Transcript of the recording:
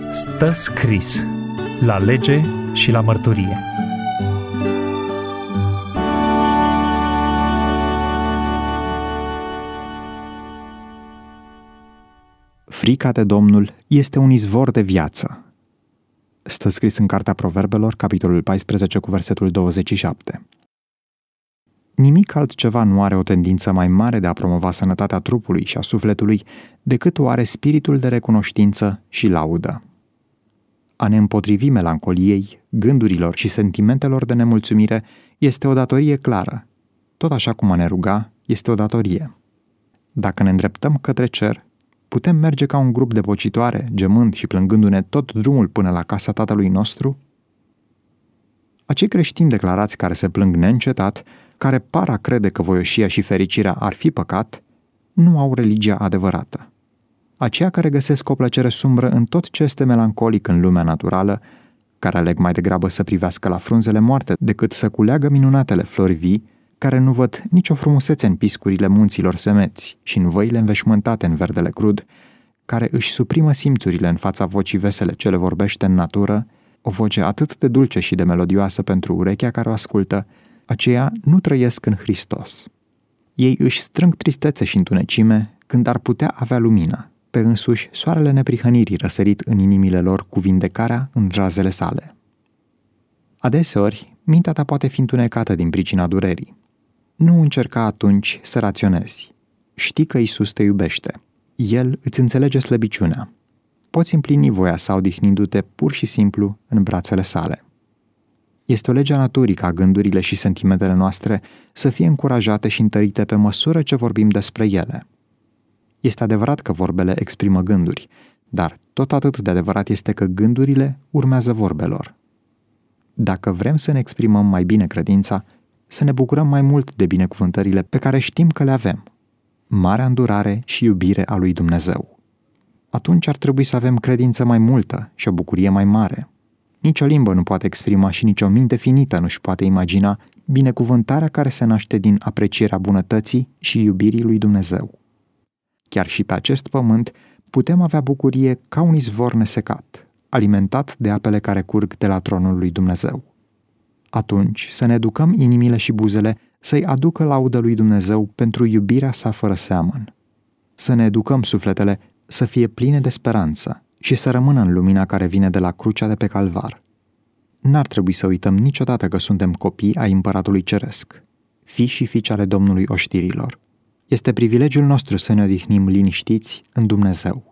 Stă scris la lege și la mărturie. Frica de Domnul este un izvor de viață. Stă scris în Cartea Proverbelor, capitolul 14, cu versetul 27. Nimic altceva nu are o tendință mai mare de a promova sănătatea trupului și a sufletului decât o are spiritul de recunoștință și laudă. A ne împotrivi melancoliei, gândurilor și sentimentelor de nemulțumire este o datorie clară, tot așa cum a ne ruga este o datorie. Dacă ne îndreptăm către cer, putem merge ca un grup de vocitoare, gemând și plângându-ne tot drumul până la casa Tatălui nostru? Acei creștini declarați care se plâng neîncetat, care par a crede că voioșia și fericirea ar fi păcat, nu au religia adevărată. Aceia care găsesc o plăcere sumbră în tot ce este melancolic în lumea naturală, care aleg mai degrabă să privească la frunzele moarte decât să culeagă minunatele flori vii, care nu văd nicio frumusețe în piscurile munților semeți și în văile înveșmântate în verdele crud, care își suprimă simțurile în fața vocii vesele ce le vorbește în natură, o voce atât de dulce și de melodioasă pentru urechea care o ascultă, aceia nu trăiesc în Hristos. Ei își strâng tristețe și întunecime când ar putea avea lumină, pe însuși soarele neprihănirii răsărit în inimile lor cu vindecarea în razele sale. Adeseori, mintea ta poate fi întunecată din pricina durerii. Nu încerca atunci să raționezi. Știi că Iisus te iubește. El îți înțelege slăbiciunea. Poți împlini voia sa odihnindu-te pur și simplu în brațele sale. Este o lege a naturii ca gândurile și sentimentele noastre să fie încurajate și întărite pe măsură ce vorbim despre ele. Este adevărat că vorbele exprimă gânduri, dar tot atât de adevărat este că gândurile urmează vorbelor. Dacă vrem să ne exprimăm mai bine credința, să ne bucurăm mai mult de binecuvântările pe care știm că le avem, marea îndurare și iubire a lui Dumnezeu. Atunci ar trebui să avem credință mai multă și o bucurie mai mare. Nici o limbă nu poate exprima și nici o minte finită nu-și poate imagina binecuvântarea care se naște din aprecierea bunătății și iubirii lui Dumnezeu. Chiar și pe acest pământ putem avea bucurie ca un izvor nesecat, alimentat de apele care curg de la tronul lui Dumnezeu. Atunci să ne educăm inimile și buzele să-i aducă laudă lui Dumnezeu pentru iubirea sa fără seamăn. Să ne educăm sufletele să fie pline de speranță și să rămână în lumina care vine de la crucea de pe Calvar. N-ar trebui să uităm niciodată că suntem copii ai Împăratului Ceresc, fii și fiice ale Domnului oștirilor. Este privilegiul nostru să ne odihnim liniștiți în Dumnezeu.